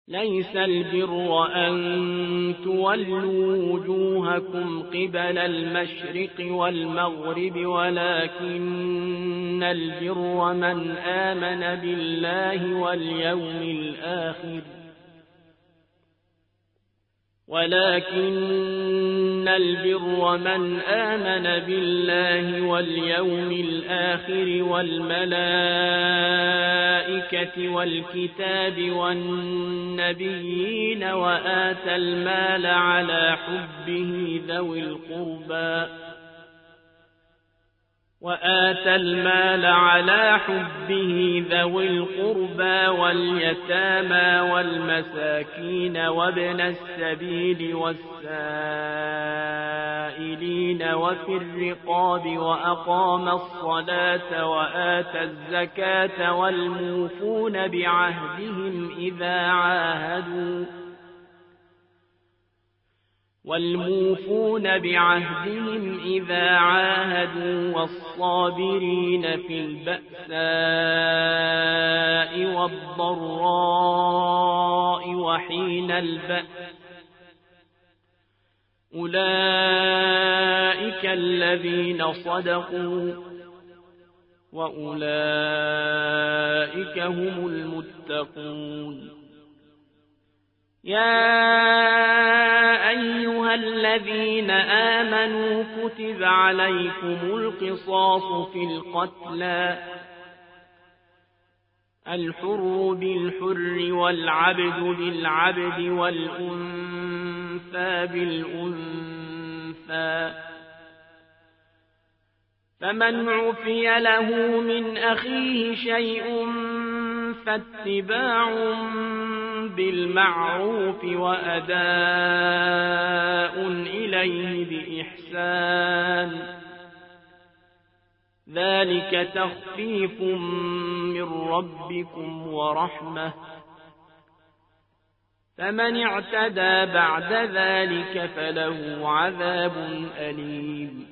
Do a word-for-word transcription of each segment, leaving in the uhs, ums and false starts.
ليس البر أن تولوا وجوهكم قبل المشرق والمغرب ولكن البر من آمن بالله واليوم الآخر ولكن البر من آمن بالله واليوم الآخر والملائكة والكتاب والنبيين وآتى المال على حبه ذوي القربى وآتى المال على حبه ذوي القربى واليتامى والمساكين وابن السبيل والسائلين وفي الرقاب وأقام الصلاة وآتى الزكاة والموفون بعهدهم إذا عاهدوا والموفون بعهدهم إذا عاهدوا والصابرين في البأساء والضراء وحين البأس أولئك الذين صدقوا وأولئك هم المتقون. يا أيها الذين آمنوا كتب عليكم القصاص في القتلى الحر بالحر والعبد بالعبد والأنثى بالأنثى فمن عفي له من أخيه شيء فاتباع بالمعروف وأداء إليه بإحسان ذلك تخفيف من ربكم ورحمة فمن اعتدى بعد ذلك فله عذاب أليم.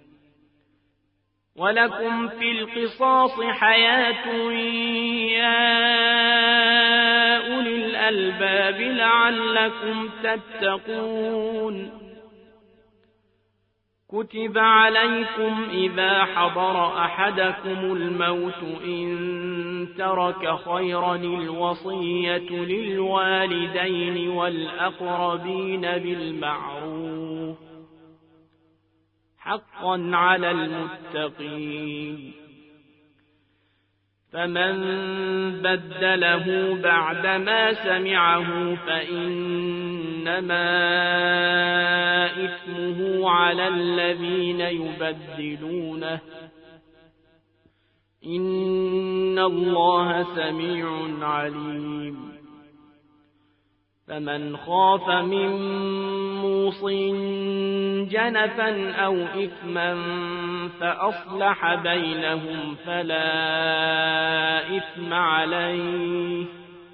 ولكم في القصاص حياة يا أولي الألباب لعلكم تتقون. كتب عليكم إذا حضر أحدكم الموت إن ترك خيرا الوصية للوالدين والأقربين بالمعروف حقا على المتقين. فمن بدله بعدما سمعه فإنما إثمه على الذين يبدلونه إن الله سميع عليم. فمن خاف من موص جنفا أو إثما فأصلح بينهم فلا إثم عليه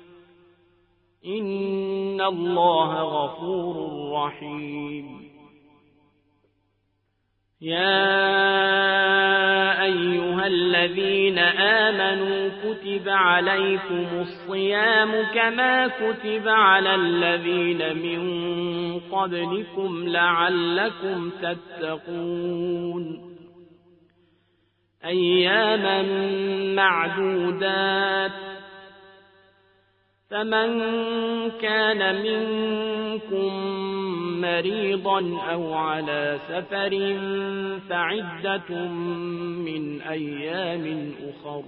إن الله غفور رحيم. يا أيها الذين آمنوا كتب عليكم الصيام كما كتب على الذين من قبلكم لعلكم تتقون. أياما معدودات فمن كان منكم مريضا أو على سفر فعدة من أيام أخر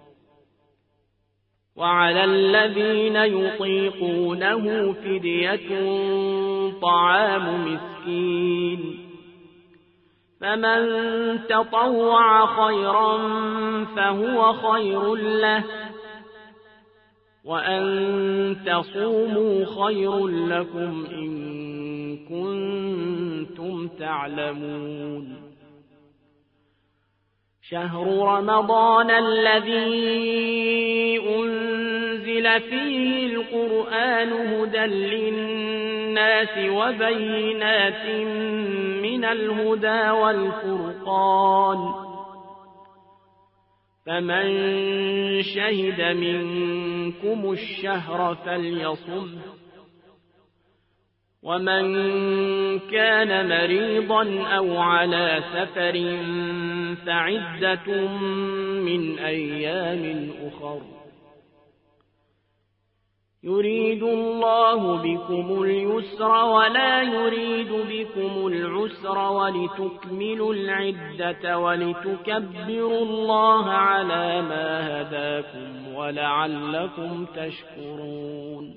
وعلى الذين يطيقونه فدية طعام مسكين فمن تطوع خيرا فهو خير له وأن تصوموا خير لكم إن كنتم تعلمون. شهر رمضان الذي أنزل فيه القرآن هدى للناس وبينات من الهدى والفرقان فمن شهد منكم الشهر فليصمه، ومن كان مريضا أو على سفر فعدة من أيام أخر. يريد الله بكم اليسر ولا يريد بكم العسر ولتكملوا العدة ولتكبروا الله على ما هداكم ولعلكم تشكرون.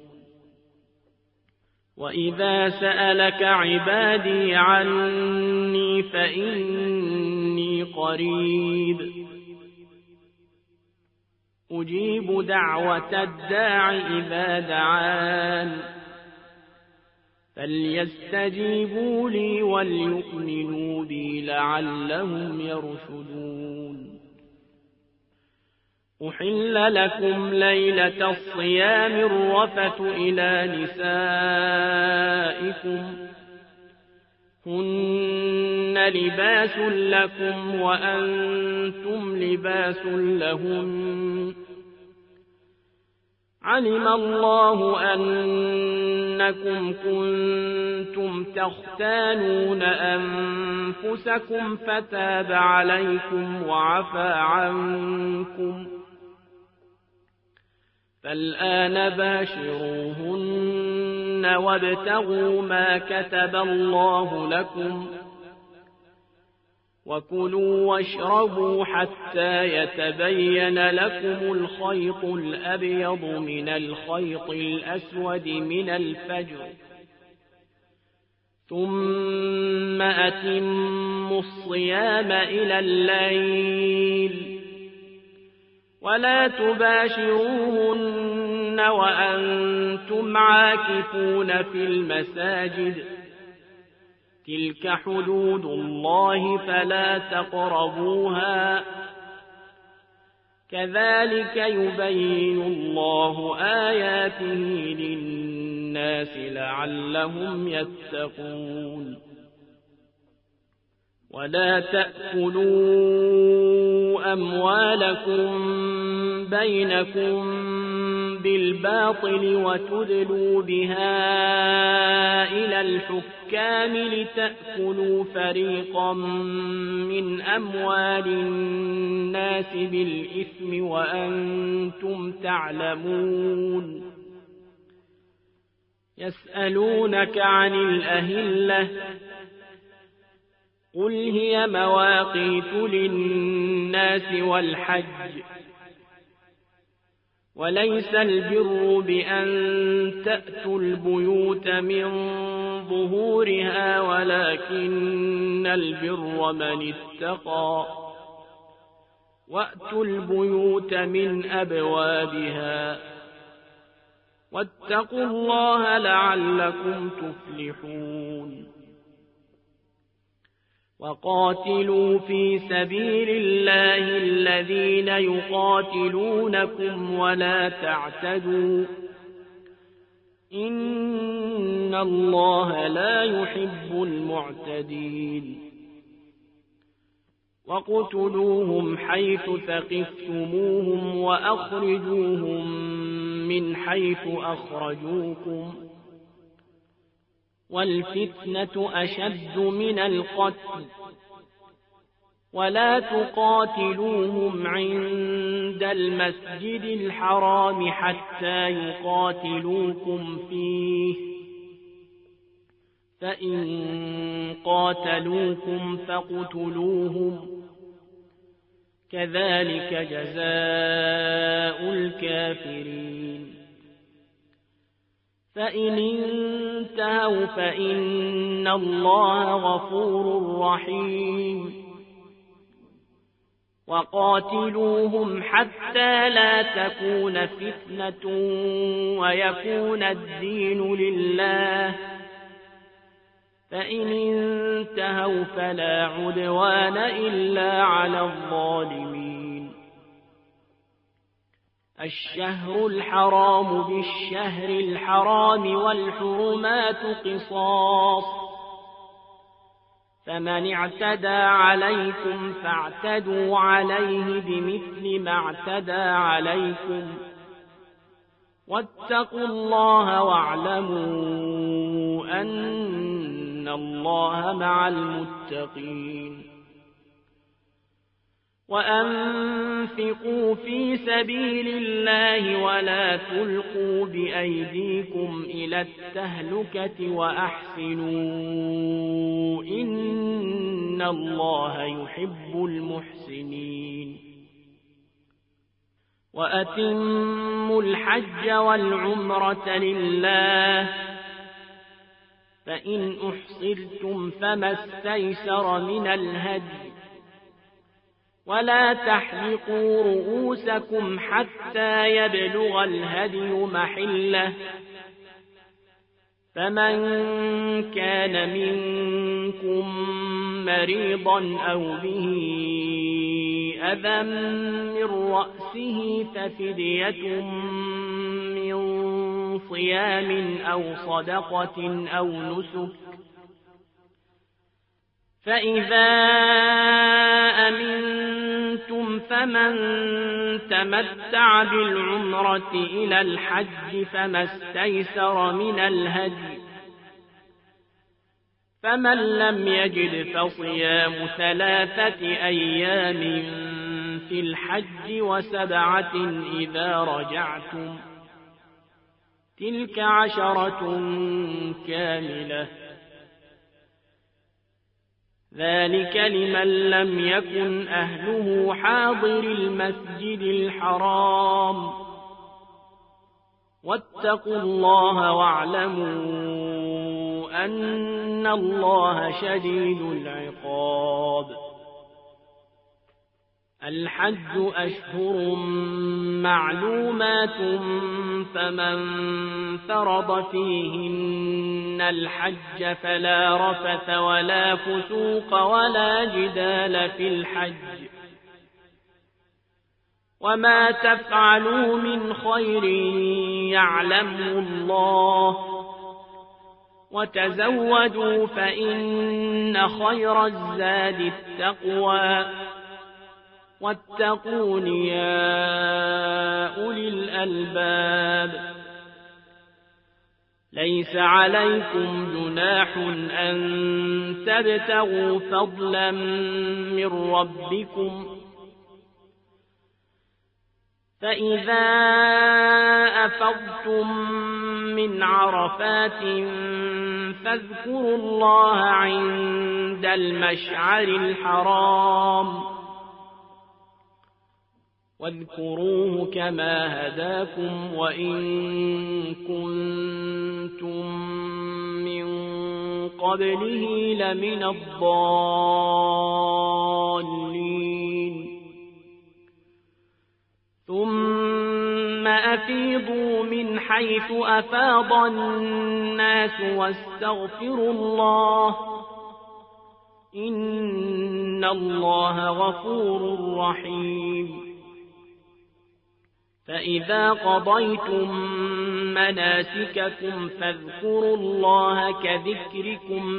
وإذا سألك عبادي عني فإني قريب أجيب دعوة الداع إذا دعان، فليستجيبوا لي وليؤمنوا بي لعلهم يرشدون. أحل لكم ليلة الصيام الرفث إلى نسائكم هن لباس لكم وأنتم لباس لهن، علم الله أنكم كنتم تختانون أنفسكم فتاب عليكم وعفى عنكم، فالآن باشروهن وابتغوا ما كتب الله لكم، وكلوا واشربوا حتى يتبين لكم الخيط الأبيض من الخيط الأسود من الفجر، ثم أتموا الصيام إلى الليل، ولا تباشروهن وأنتم عاكفون في المساجد، تلك حدود الله فلا تقربوها، كذلك يبين الله آياته للناس لعلهم يتقون. ولا تأكلوا أموالكم بينكم بالباطل وتدلوا بها إلى الحكام لتأكلوا فريقا من أموال الناس بالإثم وأنتم تعلمون. يسألونك عن الأهلة قل هي مواقيت للناس والحج، وليس البر بأن تأتوا البيوت من ظهورها ولكن البر من اتقى، وأتوا البيوت من أبوابها، واتقوا الله لعلكم تفلحون. وقاتلوا في سبيل الله الذين يقاتلونكم ولا تعتدوا، إن الله لا يحب المعتدين. وقتلوهم حيث ثقفتموهم وأخرجوهم من حيث أخرجوكم، والفتنة أشد من القتل، ولا تقاتلوهم عند المسجد الحرام حتى يقاتلوكم فيه، فإن قاتلوكم فاقتلوهم، كذلك جزاء الكافرين. فإن انتهوا فإن الله غفور رحيم. وقاتلوهم حتى لا تكون فتنة ويكون الدين لله، فإن انتهوا فلا عدوان إلا على الظالمين. الشهر الحرام بالشهر الحرام والحرمات قصاص، فمن اعتدى عليكم فاعتدوا عليه بمثل ما اعتدى عليكم واتقوا الله واعلموا أن الله مع المتقين وأنفقوا في سبيل الله ولا تلقوا بأيديكم إلى التهلكة وأحسنوا إن الله يحب المحسنين وأتموا الحج والعمرة لله فإن أحصرتم فما استيسر من الهدي ولا تحلقوا رؤوسكم حتى يبلغ الهدي محله فمن كان منكم مريضا أو به أذى من رأسه ففدية من صيام أو صدقة أو نسك فإذا أمنتم فمن تمتع بالعمرة إلى الحج فما استيسر من الهدي فمن لم يجد فصيام ثلاثة أيام في الحج وسبعة إذا رجعتم تلك عشرة كاملة ذلك لمن لم يكن أهله حاضر المسجد الحرام واتقوا الله واعلموا أن الله شديد العقاب الحج أشهر معلومات فمن فرض فيهن الحج فلا رفث ولا فسوق ولا جدال في الحج وما تفعلوا من خير يعلمه الله وتزودوا فإن خير الزاد التقوى واتقون يا أولي الألباب ليس عليكم جناح أن تبتغوا فضلا من ربكم فإذا أفضتم من عرفات فاذكروا الله عند المشعر الحرام واذكروه كما هداكم وإن كنتم من قبله لمن الضالين ثم أفيضوا من حيث أفاض الناس واستغفروا الله إن الله غفور رحيم فإذا قضيتم مناسككم فاذكروا الله كذكركم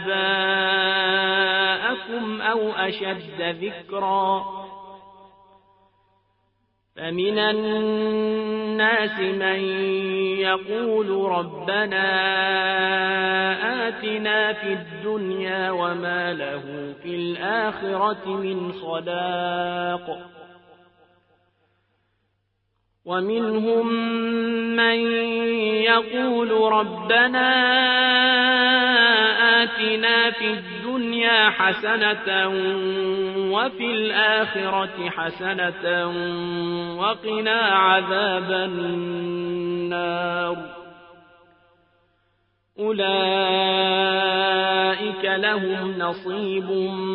آباءكم أو أشد ذكرا فمن الناس من يقول ربنا آتنا في الدنيا وما له في الآخرة من خلاق ومنهم من يقول ربنا آتنا في الدنيا حسنة وفي الآخرة حسنة وقنا عذاب النار أولئك لهم نصيب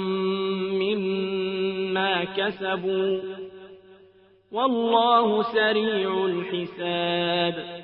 مما كسبوا والله سريع الحساب